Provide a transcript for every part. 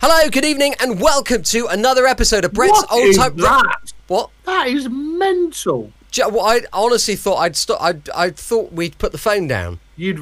Hello, good evening, and welcome to another episode of Brett's What Old is Time. that? What? That is mental. Well, I honestly thought I'd stop. I thought we'd put the phone down.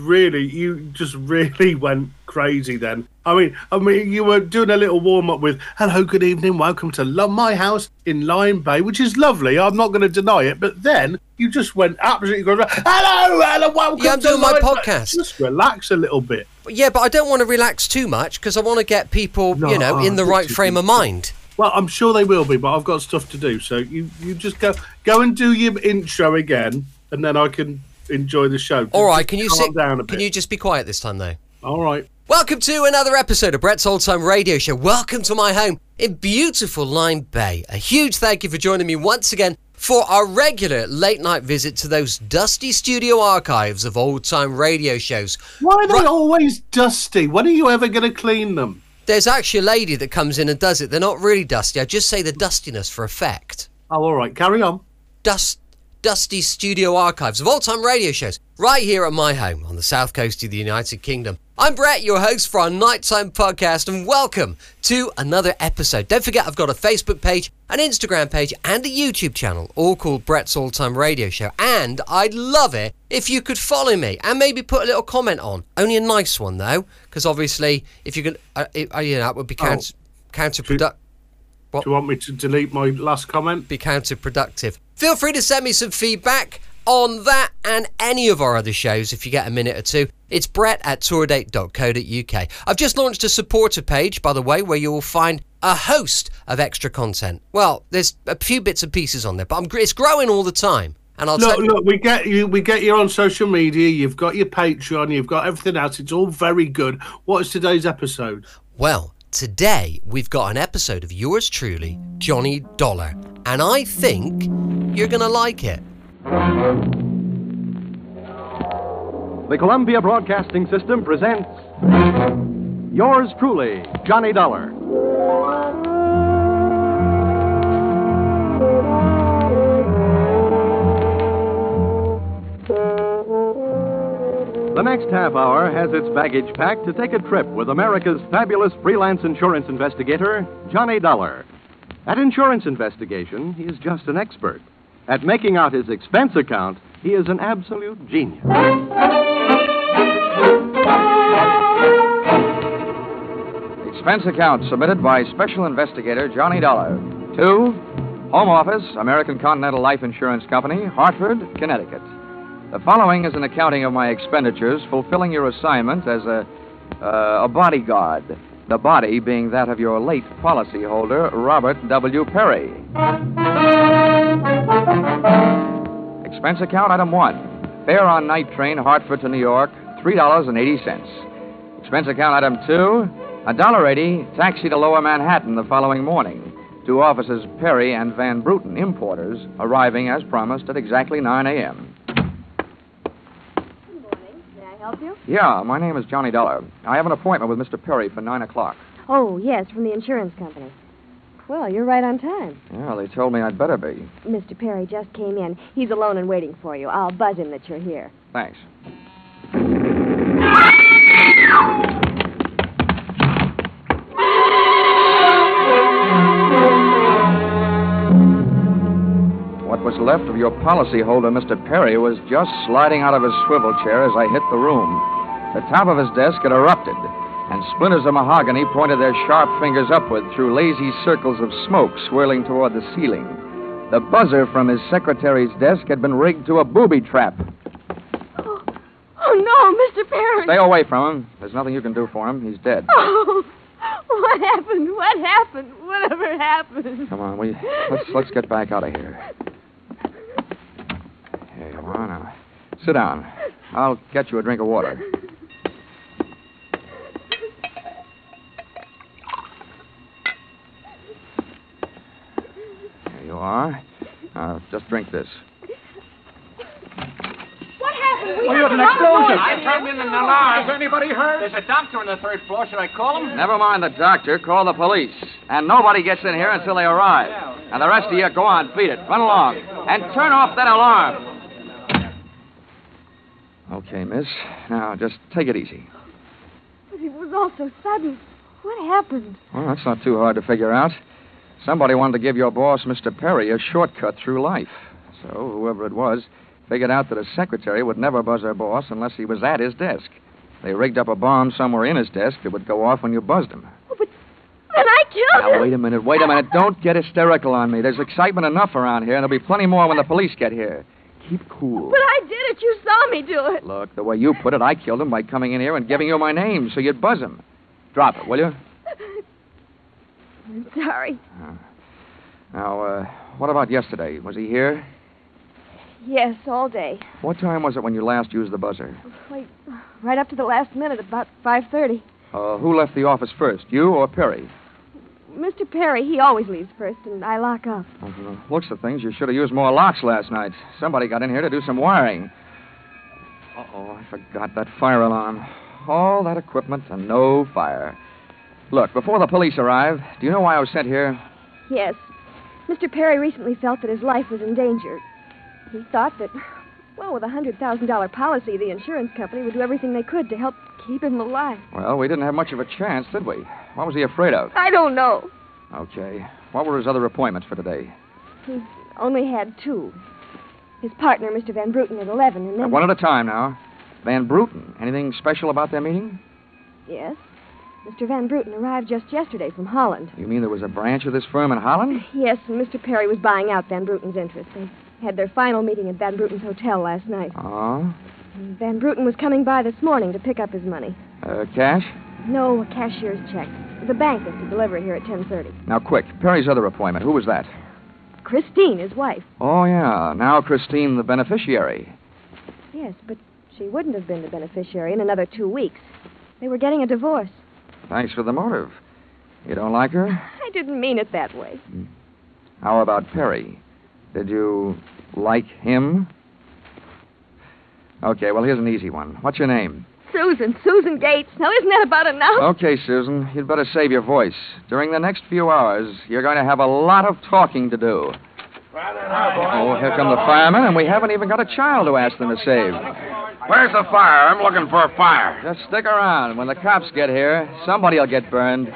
You just really went crazy then. I mean, you were doing a little warm up with "Hello, good evening, welcome to my house in Lion Bay," which is lovely. I'm not going to deny it, but then you just went absolutely hello, welcome. Yeah, I'm doing my podcast. Just relax a little bit. Yeah, but I don't want to relax too much because I want to get people, in the right frame of mind. Well, I'm sure they will be, but I've got stuff to do. So you just go and do your intro again, and then I can enjoy the show. All right, can you calm down a bit? Can you just be quiet this time, though? All right. Welcome to another episode of Brett's Old Time Radio Show. Welcome to my home in beautiful Lyme Bay. A huge thank you for joining me once again for our regular late night visit to those dusty studio archives of old time radio shows. Why are they always dusty? When are you ever going to clean them? There's actually a lady that comes in and does it. They're not really dusty. I just say the dustiness for effect. Oh, all right. Carry on. Dusty studio archives of all-time radio shows right here at my home on the south coast of the United Kingdom. I'm Brett, your host for our nighttime podcast, and welcome to another episode. Don't forget, I've got a Facebook page, an Instagram page, and a YouTube channel, all called Brett's All-Time Radio Show. And I'd love it if you could follow me and maybe put a little comment on. Only a nice one, though, because obviously, if you can, it would be counterproductive. Do you want me to delete my last comment? Be counterproductive. Feel free to send me some feedback on that and any of our other shows if you get a minute or two. It's brett@tourdate.co.uk. I've just launched a supporter page, by the way, where you will find a host of extra content. Well, there's a few bits and pieces on there, but it's growing all the time. And Look, we get you on social media, you've got your Patreon, you've got everything else. It's all very good. What is today's episode? Well, today we've got an episode of yours truly, Johnny Dollar, and I think you're going to like it. The Columbia Broadcasting System presents yours truly, Johnny Dollar. The next half hour has its baggage packed to take a trip with America's fabulous freelance insurance investigator, Johnny Dollar. At insurance investigation, he is just an expert. At making out his expense account, he is an absolute genius. Expense account submitted by Special Investigator Johnny Dollar to Home Office, American Continental Life Insurance Company, Hartford, Connecticut. The following is an accounting of my expenditures fulfilling your assignment as a bodyguard. The body being that of your late policyholder, Robert W. Perry. Expense account item 1. Fare on night train Hartford to New York, $3.80. Expense account item 2. $1.80 taxi to Lower Manhattan the following morning. To officers Perry and Van Bruten, importers, arriving as promised at exactly 9 a.m. Help you? Yeah, my name is Johnny Dollar. I have an appointment with Mr. Perry for 9 o'clock. Oh, yes, from the insurance company. Well, you're right on time. Yeah, they told me I'd better be. Mr. Perry just came in. He's alone and waiting for you. I'll buzz him that you're here. Thanks. What was left of your policyholder, Mr. Perry, was just sliding out of his swivel chair as I hit the room. The top of his desk had erupted, and splinters of mahogany pointed their sharp fingers upward through lazy circles of smoke swirling toward the ceiling. The buzzer from his secretary's desk had been rigged to a booby trap. Oh no, Mr. Perry! Stay away from him. There's nothing you can do for him. He's dead. Oh, what happened? What happened? Whatever happened? Come on, let's get back out of here. Here you are now. Sit down. I'll get you a drink of water. Here you are. Now, just drink this. What happened? We had an explosion. I turned in an alarm. Is anybody hurt? There's a doctor on the third floor. Should I call him? Never mind the doctor. Call the police. And nobody gets in here until they arrive. And the rest of you, go on, beat it. Run along. And turn off that alarm. Okay, miss. Now, just take it easy. But it was all so sudden. What happened? Well, that's not too hard to figure out. Somebody wanted to give your boss, Mr. Perry, a shortcut through life. So, whoever it was, figured out that his secretary would never buzz her boss unless he was at his desk. They rigged up a bomb somewhere in his desk that would go off when you buzzed him. Oh, but then I killed Now, him. wait a minute. Don't get hysterical on me. There's excitement enough around here, and there'll be plenty more when the police get here. Keep cool. But I did it. You saw me do it. Look, the way you put it, I killed him by coming in here and giving you my name so you'd buzz him. Drop it, will you? I'm sorry. Now, what about yesterday? Was he here? Yes, all day. What time was it when you last used the buzzer? Like, right up to the last minute, about 5:30. Who left the office first, you or Perry? Mr. Perry, he always leaves first, and I lock up. Looks of things, you should have used more locks last night. Somebody got in here to do some wiring. Uh-oh, I forgot that fire alarm. All that equipment and no fire. Look, before the police arrive, do you know why I was sent here? Yes. Mr. Perry recently felt that his life was in danger. He thought that, well, with a $100,000 policy, the insurance company would do everything they could to help keep him alive. Well, we didn't have much of a chance, did we? What was he afraid of? I don't know. Okay. What were his other appointments for today? He's only had 2. His partner, Mr. Van Bruten, at 11, and then... One at a time now. Van Bruten. Anything special about their meeting? Yes. Mr. Van Bruten arrived just yesterday from Holland. You mean there was a branch of this firm in Holland? Yes, and Mr. Perry was buying out Van Bruten's interest. They had their final meeting at Van Bruten's hotel last night. Oh? And Van Bruten was coming by this morning to pick up his money. Cash? No, a cashier's check. The bank was to deliver it here at 10:30. Now, quick. Perry's other appointment. Who was that? Christine, his wife. Oh, yeah. Now Christine, the beneficiary. Yes, but she wouldn't have been the beneficiary in another 2 weeks. They were getting a divorce. Thanks for the motive. You don't like her? I didn't mean it that way. How about Perry? Did you like him? Okay, well, here's an easy one. What's your name? Susan Gates. Now, isn't that about enough? Okay, Susan, you'd better save your voice. During the next few hours, you're going to have a lot of talking to do. Oh, here come the firemen, and we haven't even got a child to ask them to save. Where's the fire? I'm looking for a fire. Just stick around. When the cops get here, somebody will get burned.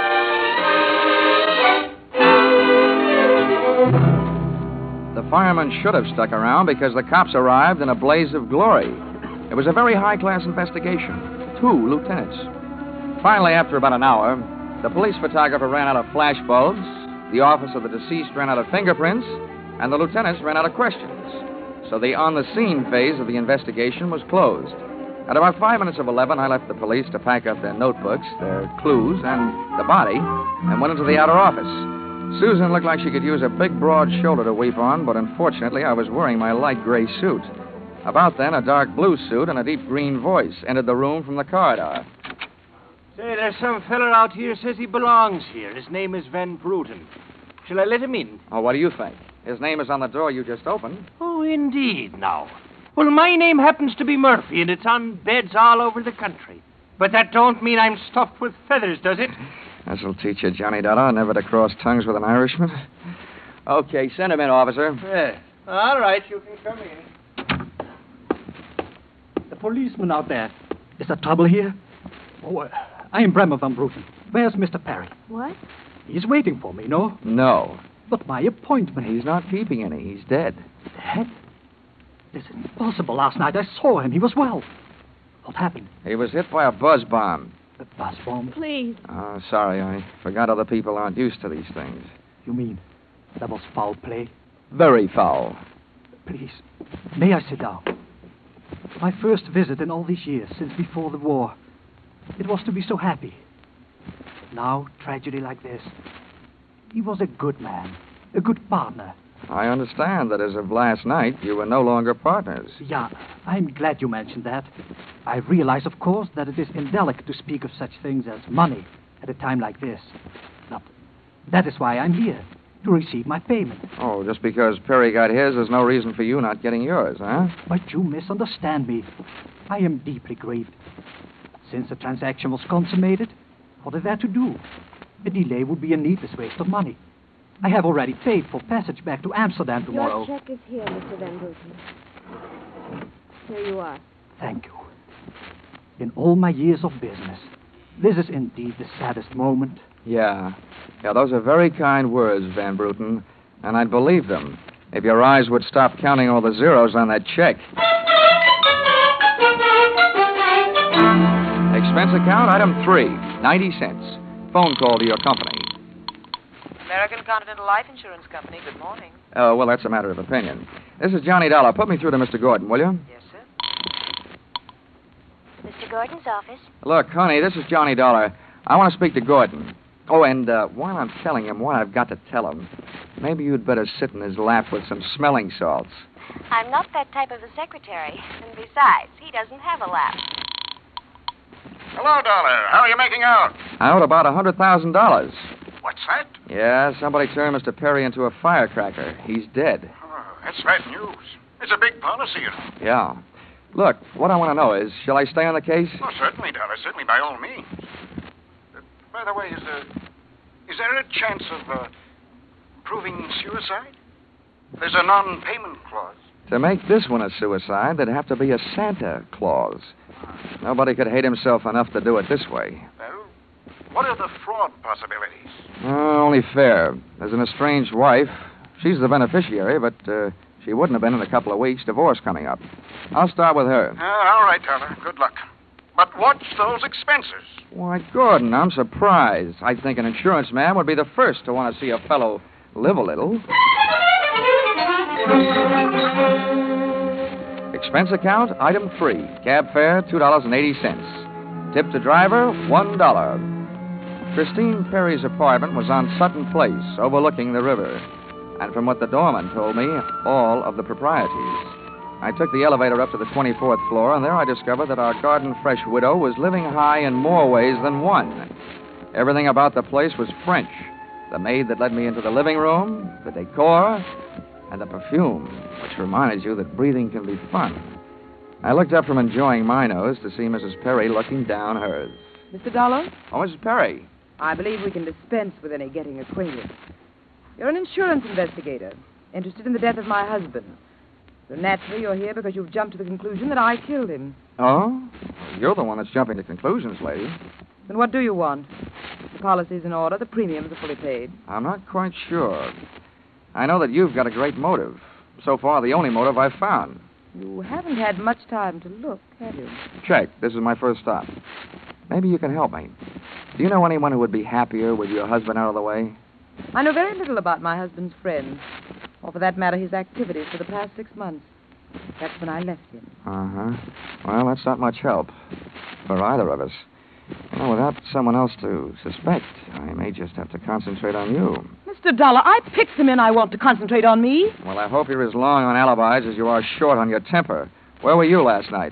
The firemen should have stuck around because the cops arrived in a blaze of glory. It was a very high-class investigation. 2 lieutenants. Finally, after about an hour, the police photographer ran out of flash bulbs, the office of the deceased ran out of fingerprints, and the lieutenants ran out of questions. So the on-the-scene phase of the investigation was closed. At about 5 minutes of 11, I left the police to pack up their notebooks, their clues, and the body, and went into the outer office. Susan looked like she could use a big, broad shoulder to weep on, but unfortunately, I was wearing my light gray suit. About then, a dark blue suit and a deep green voice entered the room from the corridor. Say, there's some feller out here says he belongs here. His name is Van Bruten. Shall I let him in? Oh, what do you think? His name is on the door you just opened. Oh, indeed, now. Well, my name happens to be Murphy, and it's on beds all over the country. But that don't mean I'm stuffed with feathers, does it? This'll teach you, Johnny Dollar, never to cross tongues with an Irishman. Okay, send him in, officer. All right, you can come in. The policeman out there. Is there trouble here? Oh, I am Bremer Van Bruten. Where's Mr. Perry? What? He's waiting for me, no? No. But my appointment. He's not keeping any. He's dead. Dead? This is impossible. Last night I saw him. He was well. What happened? He was hit by a buzz bomb. A buzz bomb? Please. Oh, sorry. I forgot other people aren't used to these things. You mean that was foul play? Very foul. Please, may I sit down? My first visit in all these years, since before the war. It was to be so happy. Now, tragedy like this. He was a good man, a good partner. I understand that as of last night, you were no longer partners. Yeah, I'm glad you mentioned that. I realize, of course, that it is indelicate to speak of such things as money at a time like this. But that is why I'm here, to receive my payment. Oh, just because Perry got his, there's no reason for you not getting yours, huh? But you misunderstand me. I am deeply grieved. Since the transaction was consummated, what is there to do? A delay would be a needless waste of money. I have already paid for passage back to Amsterdam tomorrow. Your check is here, Mr. Van Bruten. Here you are. Thank you. In all my years of business, This is indeed the saddest moment. Yeah, those are very kind words, Van Bruten, and I'd believe them if your eyes would stop counting all the zeros on that check. Expense account, item 3, 90 cents. Phone call to your company. American Continental Life Insurance Company, good morning. Oh, well, that's a matter of opinion. This is Johnny Dollar. Put me through to Mr. Gordon, will you? Yes, sir. Mr. Gordon's office. Look, honey, this is Johnny Dollar. I want to speak to Gordon. Oh, and while I'm telling him what I've got to tell him, maybe you'd better sit in his lap with some smelling salts. I'm not that type of a secretary. And besides, he doesn't have a lap. Hello, Dollar. How are you making out? Out about $100,000. What's that? Yeah, somebody turned Mr. Perry into a firecracker. He's dead. Oh, that's bad news. It's a big policy, you know. Yeah. Look, what I want to know is, shall I stay on the case? Oh, certainly, Dollar. Certainly, by all means. By the way, is there a chance of proving suicide? There's a non-payment clause. To make this one a suicide, there'd have to be a Santa clause. Nobody could hate himself enough to do it this way. Well, what are the fraud possibilities? Only fair. There's an estranged wife. She's the beneficiary, but she wouldn't have been in a couple of weeks. Divorce coming up. I'll start with her. All right, Dollar. Good luck. But watch those expenses. Why, Gordon, I'm surprised. I think an insurance man would be the first to want to see a fellow live a little. Expense account, item 3. Cab fare, $2.80. Tip to driver, $1. Christine Perry's apartment was on Sutton Place, overlooking the river. And from what the doorman told me, all of the proprieties. I took the elevator up to the 24th floor, and there I discovered that our garden-fresh widow was living high in more ways than one. Everything about the place was French. The maid that led me into the living room, the decor, and the perfume, which reminded you that breathing can be fun. I looked up from enjoying my nose to see Mrs. Perry looking down hers. Mr. Dollar, Oh, Mrs. Perry. I believe we can dispense with any getting acquainted. You're an insurance investigator, interested in the death of my husband. So naturally, you're here because you've jumped to the conclusion that I killed him. Oh? You're the one that's jumping to conclusions, lady. Then what do you want? The policy's in order, the premiums are fully paid. I'm not quite sure. I know that you've got a great motive. So far, the only motive I've found. You haven't had much time to look, have you? Check. This is my first stop. Maybe you can help me. Do you know anyone who would be happier with your husband out of the way? I know very little about my husband's friends, or for that matter, his activities for the past 6 months. That's when I left him. Uh-huh. Well, that's not much help for either of us. You know, without someone else to suspect, I may just have to concentrate on you. Mr. Dollar, I picked the men I want to concentrate on me. Well, I hope you're as long on alibis as you are short on your temper. Where were you last night?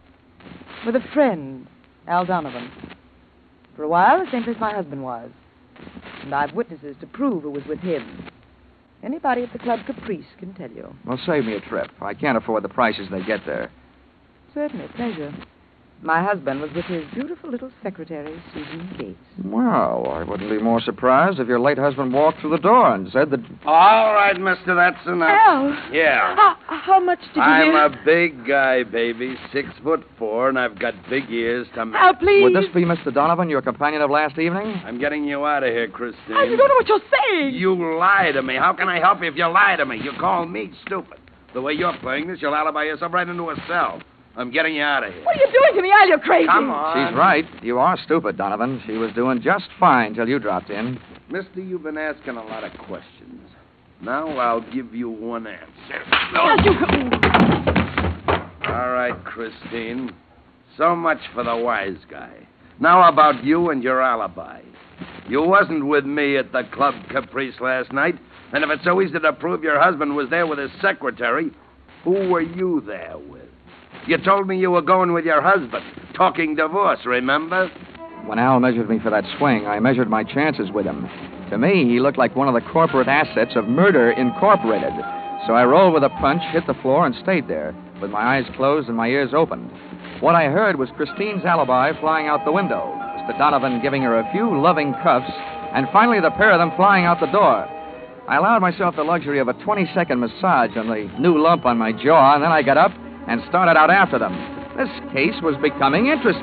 With a friend, Al Donovan. For a while, the same place my husband was. And I've witnesses to prove who was with him. Anybody at the Club Caprice can tell you. Well, save me a trip. I can't afford the prices they get there. Certainly, pleasure. My husband was with his beautiful little secretary, Susan Gates. Well, I wouldn't be more surprised if your late husband walked through the door and said that... All right, mister, that's enough. Al! Yeah. How much did you I'm give? a big guy, baby, 6'4", and I've got big ears to make. Al, please. Would this be Mr. Donovan, your companion of last evening? I'm getting you out of here, Christine. Al, you don't know what you're saying. You lie to me. How can I help you if you lie to me? You call me stupid. The way you're playing this, you'll alibi yourself right into a cell. I'm getting you out of here. What are you doing to me, Al? You're crazy. Come on. She's right. You are stupid, Donovan. She was doing just fine till you dropped in. Mister, you've been asking a lot of questions. Now I'll give you one answer. Al, you... All right, Christine. So much for the wise guy. Now about you and your alibi. You wasn't with me at the Club Caprice last night, and if it's so easy to prove your husband was there with his secretary, who were you there with? You told me you were going with your husband, talking divorce, remember? When Al measured me for that swing, I measured my chances with him. To me, he looked like one of the corporate assets of Murder Incorporated. So I rolled with a punch, hit the floor, and stayed there, with my eyes closed and my ears opened. What I heard was Christine's alibi flying out the window, Mr. Donovan giving her a few loving cuffs, and finally the pair of them flying out the door. I allowed myself the luxury of a 20-second massage on the new lump on my jaw, and then I got up and started out after them. This case was becoming interesting.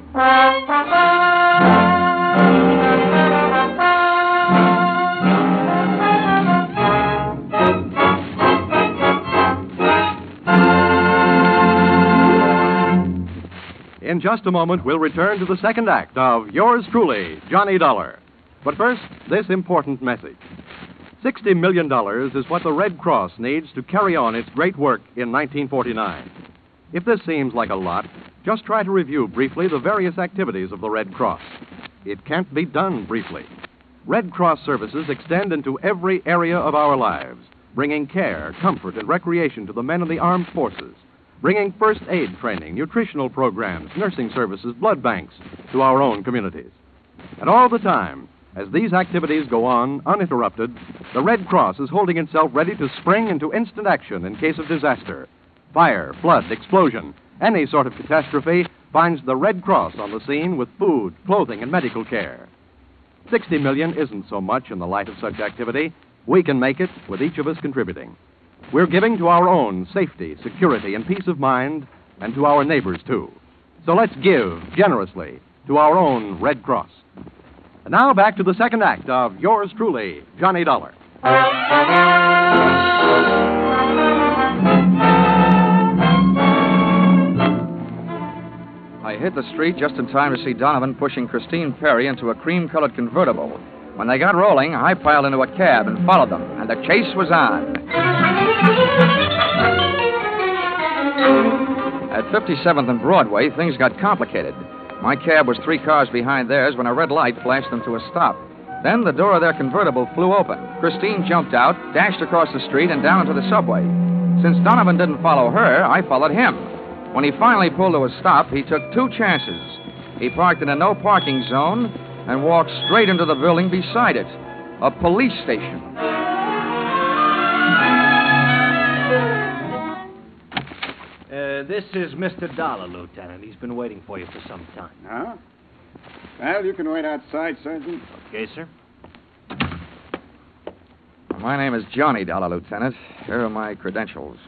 In just a moment, we'll return to the second act of Yours Truly, Johnny Dollar. But first, this important message. $60 million is what the Red Cross needs to carry on its great work in 1949. If this seems like a lot, just try to review briefly the various activities of the Red Cross. It can't be done briefly. Red Cross services extend into every area of our lives, bringing care, comfort, and recreation to the men of the armed forces, bringing first aid training, nutritional programs, nursing services, blood banks to our own communities. And all the time, as these activities go on uninterrupted, the Red Cross is holding itself ready to spring into instant action in case of disaster. Fire, flood, explosion, any sort of catastrophe finds the Red Cross on the scene with food, clothing, and medical care. $60 million isn't so much in the light of such activity. We can make it with each of us contributing. We're giving to our own safety, security, and peace of mind, and to our neighbors, too. So let's give generously to our own Red Cross. And now back to the second act of Yours Truly, Johnny Dollar. I hit the street just in time to see Donovan pushing Christine Perry into a cream-colored convertible. When they got rolling, I piled into a cab and followed them, and the chase was on. At 57th and Broadway, things got complicated. My cab was 3 cars behind theirs when a red light flashed them to a stop. Then the door of their convertible flew open. Christine jumped out, dashed across the street, and down into the subway. Since Donovan didn't follow her, I followed him. When he finally pulled to a stop, he took 2 chances. He parked in a no-parking zone and walked straight into the building beside it, a police station. This is Mr. Dollar, Lieutenant. He's been waiting for you for some time. Huh? Well, you can wait outside, Sergeant. Okay, sir. My name is Johnny Dollar, Lieutenant. Here are my credentials.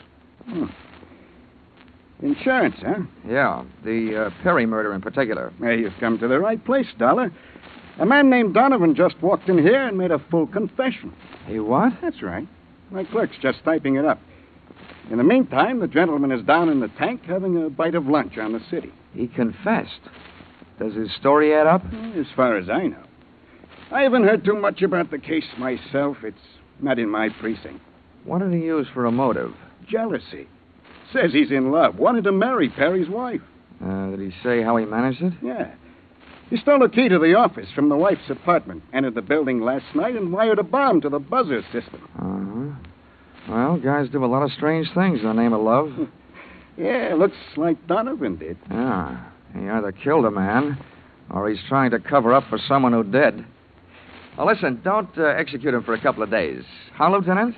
Insurance, huh? Yeah, the Perry murder in particular. Well, you've come to the right place, Dollar. A man named Donovan just walked in here and made a full confession. He what? That's right. My clerk's just typing it up. In the meantime, the gentleman is down in the tank having a bite of lunch on the city. He confessed. Does his story add up? As far as I know. I haven't heard too much about the case myself. It's not in my precinct. What did he use for a motive? Jealousy. Says he's in love. Wanted to marry Perry's wife. Did he say how he managed it? Yeah. He stole a key to the office from the wife's apartment, entered the building last night, and wired a bomb to the buzzer system. Uh-huh. Well, guys do a lot of strange things in the name of love. Yeah, looks like Donovan did. Yeah. He either killed a man, or he's trying to cover up for someone who did. Now, listen, don't execute him for a couple of days. Huh, Lieutenant?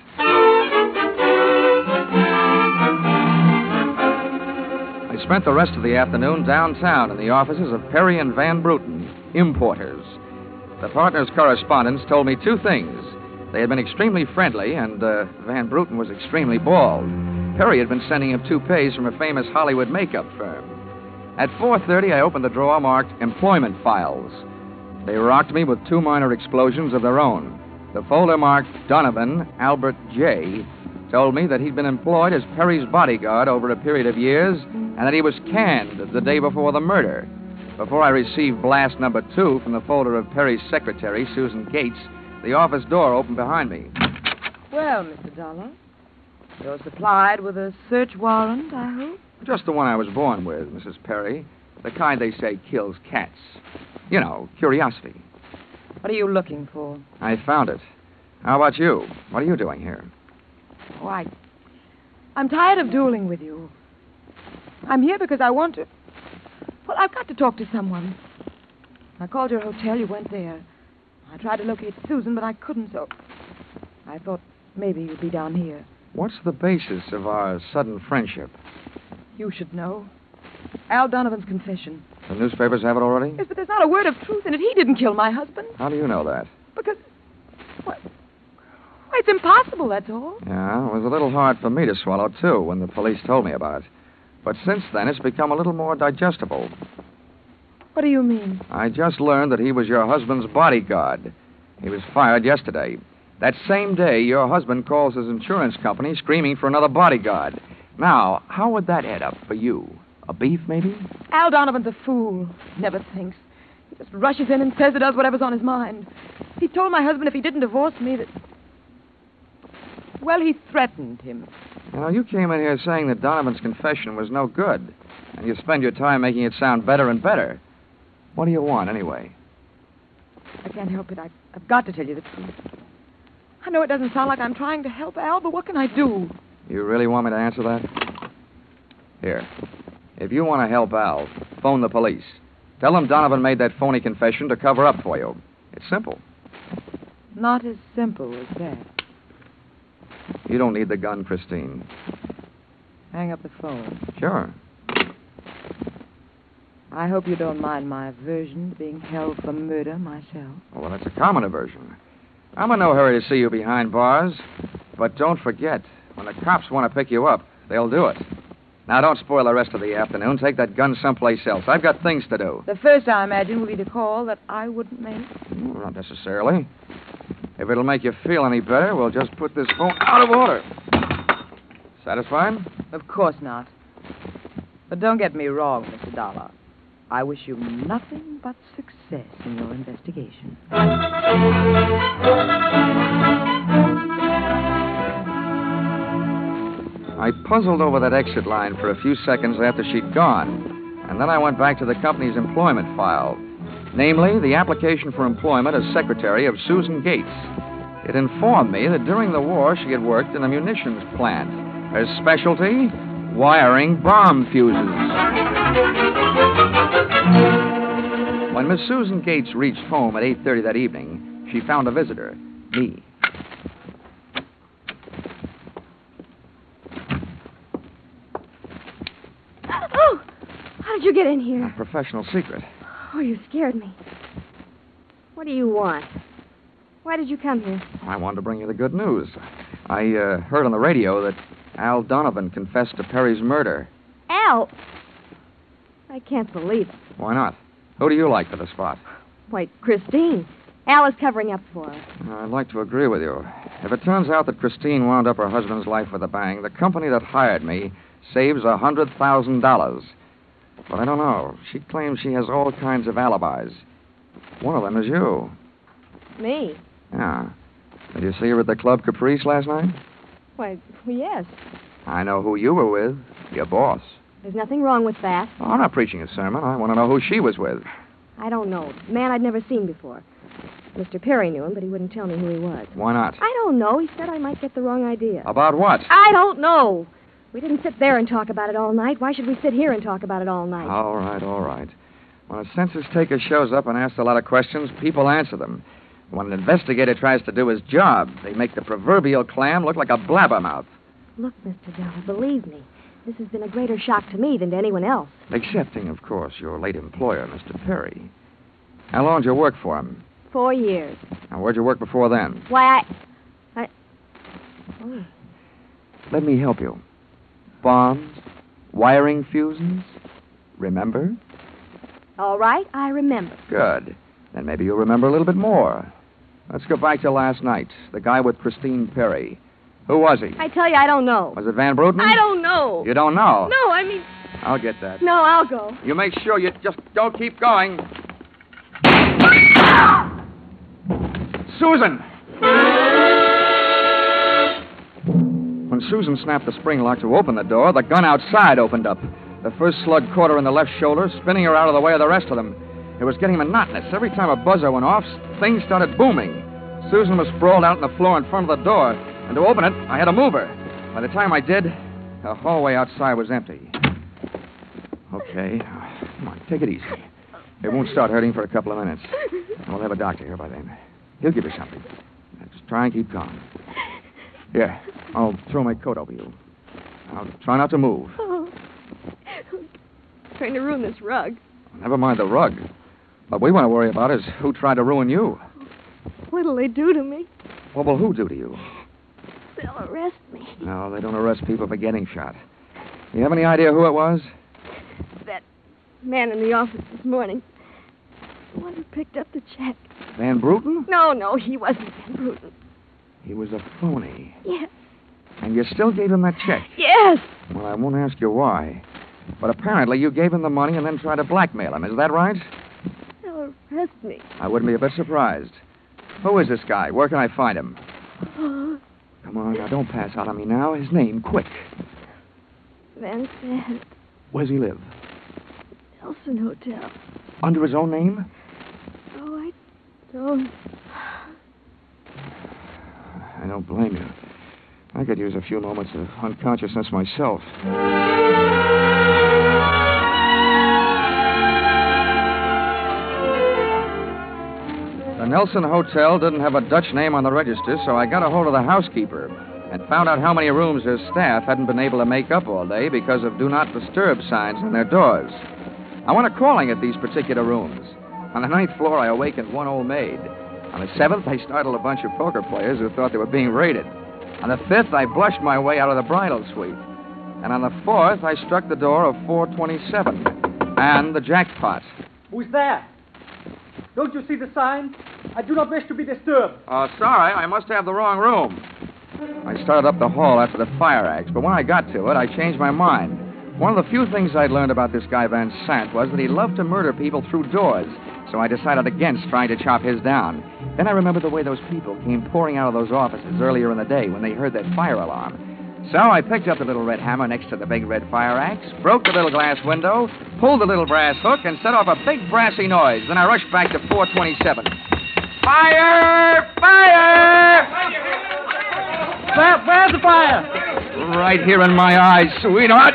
I spent the rest of the afternoon downtown in the offices of Perry and Van Bruten, importers. The partners' correspondents told me 2 things. They had been extremely friendly, and Van Bruten was extremely bald. Perry had been sending him toupees from a famous Hollywood makeup firm. At 4:30, I opened the drawer marked Employment Files. They rocked me with 2 minor explosions of their own. The folder marked Donovan Albert J. told me that he'd been employed as Perry's bodyguard over a period of years and that he was canned the day before the murder. Before I received blast number 2 from the folder of Perry's secretary, Susan Gates, the office door opened behind me. Well, Mr. Dollar, you're supplied with a search warrant, I hope? Just the one I was born with, Mrs. Perry. The kind they say kills cats. You know, curiosity. What are you looking for? I found it. How about you? What are you doing here? Oh, I'm tired of dueling with you. I'm here because I want to... Well, I've got to talk to someone. I called your hotel. You went there. I tried to locate Susan, but I couldn't, so... I thought maybe you'd be down here. What's the basis of our sudden friendship? You should know. Al Donovan's confession. The newspapers have it already? Yes, but there's not a word of truth in it. He didn't kill my husband. How do you know that? Because... What? Why, it's impossible, that's all. Yeah, it was a little hard for me to swallow, too, when the police told me about it. But since then, it's become a little more digestible. What do you mean? I just learned that he was your husband's bodyguard. He was fired yesterday. That same day, your husband calls his insurance company screaming for another bodyguard. Now, how would that add up for you? A beef, maybe? Al Donovan's a fool. Never thinks. He just rushes in and says or does whatever's on his mind. He told my husband if he didn't divorce me that... Well, he threatened him. You know, you came in here saying that Donovan's confession was no good, and you spend your time making it sound better and better. What do you want, anyway? I can't help it. I've got to tell you the truth. I know it doesn't sound like I'm trying to help Al, but what can I do? You really want me to answer that? Here. If you want to help Al, phone the police. Tell them Donovan made that phony confession to cover up for you. It's simple. Not as simple as that. You don't need the gun, Christine. Hang up the phone. Sure. I hope you don't mind my aversion to being held for murder myself. Well, that's a common aversion. I'm in no hurry to see you behind bars. But don't forget, when the cops want to pick you up, they'll do it. Now, don't spoil the rest of the afternoon. Take that gun someplace else. I've got things to do. The first, I imagine, will be the call that I wouldn't make. Well, not necessarily. If it'll make you feel any better, we'll just put this phone out of order. Satisfied? Of course not. But don't get me wrong, Mr. Dollar. I wish you nothing but success in your investigation. I puzzled over that exit line for a few seconds after she'd gone, and then I went back to the company's employment file, namely the application for employment as secretary of Susan Gates. It informed me that during the war she had worked in a munitions plant. Her specialty, wiring bomb fuses. When Miss Susan Gates reached home at 8:30 that evening, she found a visitor, me. Oh! How did you get in here? A professional secret. Oh, you scared me. What do you want? Why did you come here? I wanted to bring you the good news. I heard on the radio that Al Donovan confessed to Perry's murder. Al? I can't believe it. Why not? Who do you like for the spot? Why, Christine. Al is covering up for her. I'd like to agree with you. If it turns out that Christine wound up her husband's life with a bang, the company that hired me saves $100,000. But I don't know. She claims she has all kinds of alibis. One of them is you. Me? Yeah. Did you see her at the Club Caprice last night? Why, yes. I know who you were with. Your boss. There's nothing wrong with that. Oh, I'm not preaching a sermon. I want to know who she was with. I don't know. Man I'd never seen before. Mr. Perry knew him, but he wouldn't tell me who he was. Why not? I don't know. He said I might get the wrong idea. About what? I don't know. We didn't sit there and talk about it all night. Why should we sit here and talk about it all night? All right, all right. When a census taker shows up and asks a lot of questions, people answer them. When an investigator tries to do his job, they make the proverbial clam look like a blabbermouth. Look, Mr. Dollar, believe me, this has been a greater shock to me than to anyone else. Excepting, of course, your late employer, Mr. Perry. How long did you work for him? 4 years. Now, where'd you work before then? Why, Oh. Let me help you. Bombs, wiring fuses. Remember? All right, I remember. Good. Then maybe you'll remember a little bit more. Let's go back to last night. The guy with Christine Perry. Who was he? I tell you, I don't know. Was it Van Bruten? I don't know. You don't know? No, I mean... I'll get that. No, I'll go. You make sure you just don't keep going. Susan! When Susan snapped the spring lock to open the door, the gun outside opened up. The first slug caught her in the left shoulder, spinning her out of the way of the rest of them. It was getting monotonous. Every time a buzzer went off, things started booming. Susan was sprawled out on the floor in front of the door, and to open it, I had to move her. By the time I did, the hallway outside was empty. Okay. Come on, take it easy. It won't start hurting for a couple of minutes. And we'll have a doctor here by then. He'll give you something. Now, just try and keep calm. Here, I'll throw my coat over you. Now, try not to move. Oh. Trying to ruin this rug. Never mind the rug. What we want to worry about is who tried to ruin you. What'll they do to me? What will who do to you? They'll arrest me. No, they don't arrest people for getting shot. You have any idea who it was? That man in the office this morning. The one who picked up the check. Van Bruten? No, he wasn't Van Bruten. He was a phony. Yes. And you still gave him that check? Yes. Well, I won't ask you why. But apparently you gave him the money and then tried to blackmail him. Is that right? They'll arrest me. I wouldn't be a bit surprised. Who is this guy? Where can I find him? Oh, Come on, now, don't pass out on me now. His name, quick. Van Sant. Where's he live? Nelson Hotel. Under his own name? Oh, I don't. I don't blame you. I could use a few moments of unconsciousness myself. The Nelson Hotel didn't have a Dutch name on the register, so I got a hold of the housekeeper and found out how many rooms her staff hadn't been able to make up all day because of Do Not Disturb signs on their doors. I went a-calling at these particular rooms. On the 9th floor, I awakened one old maid. On the 7th, I startled a bunch of poker players who thought they were being raided. On the 5th, I blushed my way out of the bridal suite. And on the 4th, I struck the door of 427. And the jackpot. Who's there? Don't you see the sign? I do not wish to be disturbed. Oh, sorry, I must have the wrong room. I started up the hall after the fire axe, but when I got to it, I changed my mind. One of the few things I'd learned about this guy Van Sant was that he loved to murder people through doors, so I decided against trying to chop his down. Then I remembered the way those people came pouring out of those offices earlier in the day when they heard that fire alarm. So I picked up the little red hammer next to the big red fire axe, broke the little glass window, pulled the little brass hook, and set off a big brassy noise. Then I rushed back to 427. Fire! Fire! Where's the fire? Right here in my eyes, sweetheart.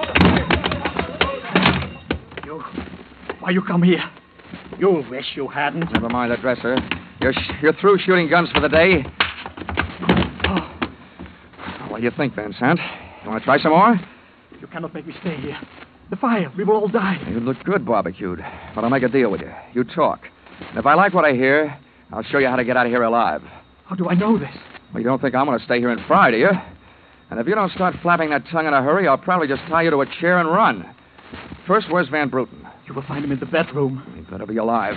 Why you come here? You wish you hadn't. Never mind the dresser. You're through shooting guns for the day. Oh. What do you think, Van Sant? You want to try some more? You cannot make me stay here. The fire, we will all die. You look good barbecued. But I'll make a deal with you. You talk. And if I like what I hear, I'll show you how to get out of here alive. How do I know this? Well, you don't think I'm going to stay here and fry, do you? And if you don't start flapping that tongue in a hurry, I'll probably just tie you to a chair and run. First, where's Van Bruten? You will find him in the bedroom. He better be alive.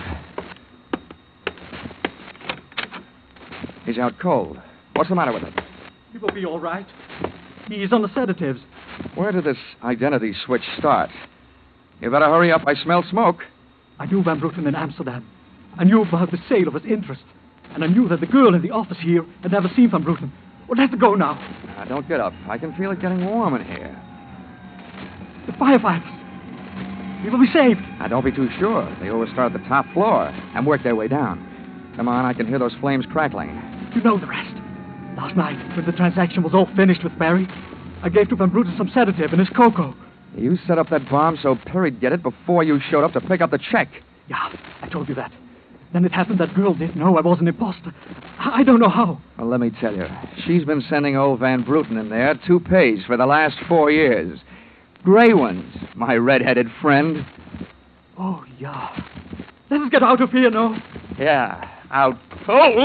He's out cold. What's the matter with him? He will be all right. He is on the sedatives. Where did this identity switch start? You better hurry up. I smell smoke. I knew Van Bruten in Amsterdam. I knew about the sale of his interest. And I knew that the girl in the office here had never seen Van Bruten. Well, let's go now. Now, don't get up. I can feel it getting warm in here. The firefighters. We will be saved. Now, don't be too sure. They always start at the top floor and work their way down. Come on, I can hear those flames crackling. You know the rest. Last night, when the transaction was all finished with Perry, I gave to Van Bruten some sedative in his cocoa. You set up that bomb so Perry'd get it before you showed up to pick up the check. Yeah, I told you that. Then it happened that girl didn't know I was an imposter. I don't know how. Well, let me tell you. She's been sending old Van Bruten in there toupees for the last 4 years. Gray ones, my red-headed friend. Oh, yeah. Let us get out of here, no? Yeah, out cold.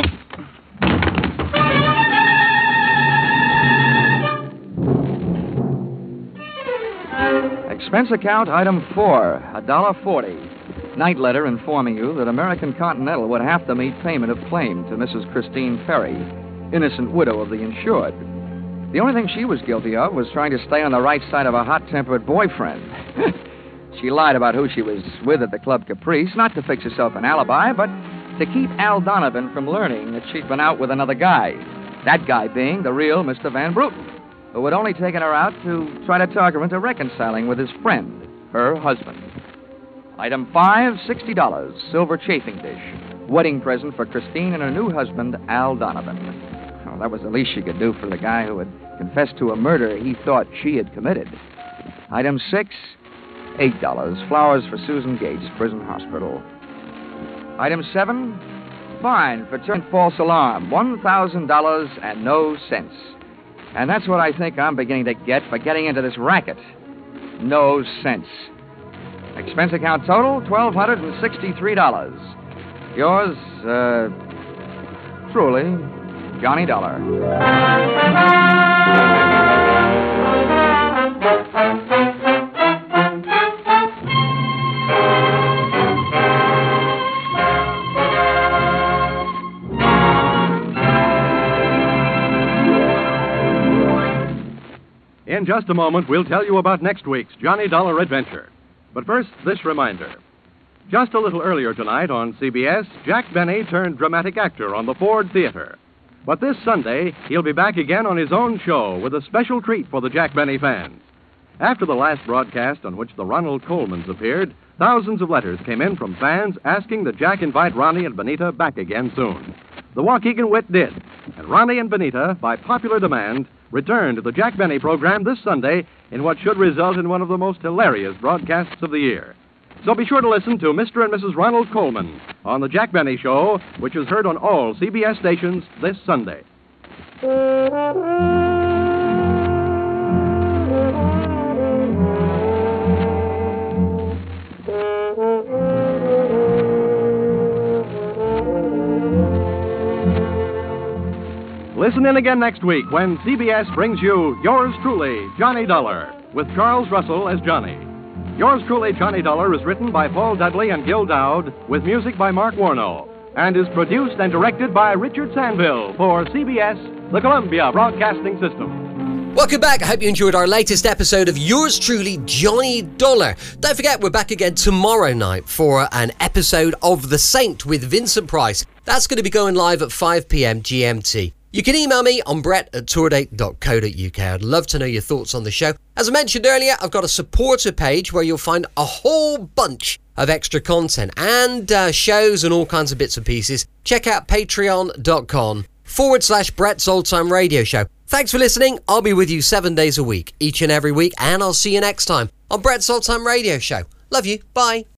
Expense account item 4, $1.40. Night letter informing you that American Continental would have to meet payment of claim to Mrs. Christine Perry, innocent widow of the insured. The only thing she was guilty of was trying to stay on the right side of a hot-tempered boyfriend. She lied about who she was with at the Club Caprice, not to fix herself an alibi, but to keep Al Donovan from learning that she'd been out with another guy. That guy being the real Mr. Van Bruten, who had only taken her out to try to talk her into reconciling with his friend, her husband. Item 5, $60, silver chafing dish. Wedding present for Christine and her new husband, Al Donovan. Well, that was the least she could do for the guy who had confessed to a murder he thought she had committed. Item 6, $8, flowers for Susan Gates, prison hospital. Item 7, fine for turning false alarm, $1,000 and no cents. And that's what I think I'm beginning to get for getting into this racket. No sense. Expense account total, $1,263. Yours, truly, Johnny Dollar. In just a moment, we'll tell you about next week's Johnny Dollar adventure. But first, this reminder. Just a little earlier tonight on CBS, Jack Benny turned dramatic actor on the Ford Theater. But this Sunday, he'll be back again on his own show with a special treat for the Jack Benny fans. After the last broadcast on which the Ronald Colemans appeared, thousands of letters came in from fans asking that Jack invite Ronnie and Benita back again soon. The Waukegan Wit did, and Ronnie and Benita, by popular demand, returned to the Jack Benny program this Sunday in what should result in one of the most hilarious broadcasts of the year. So be sure to listen to Mr. and Mrs. Ronald Coleman on the Jack Benny Show, which is heard on all CBS stations this Sunday. Listen in again next week when CBS brings you Yours Truly, Johnny Dollar, with Charles Russell as Johnny. Yours Truly, Johnny Dollar is written by Paul Dudley and Gil Dowd, with music by Mark Warnow, and is produced and directed by Richard Sandville for CBS, the Columbia Broadcasting System. Welcome back. I hope you enjoyed our latest episode of Yours Truly, Johnny Dollar. Don't forget, we're back again tomorrow night for an episode of The Saint with Vincent Price. That's going to be going live at 5 p.m. GMT. You can email me on brett@tourdate.co.uk. I'd love to know your thoughts on the show. As I mentioned earlier, I've got a supporter page where you'll find a whole bunch of extra content and shows and all kinds of bits and pieces. Check out patreon.com/Brett's Old Time Radio Show. Thanks for listening. I'll be with you 7 days a week, each and every week, and I'll see you next time on Brett's Old Time Radio Show. Love you. Bye.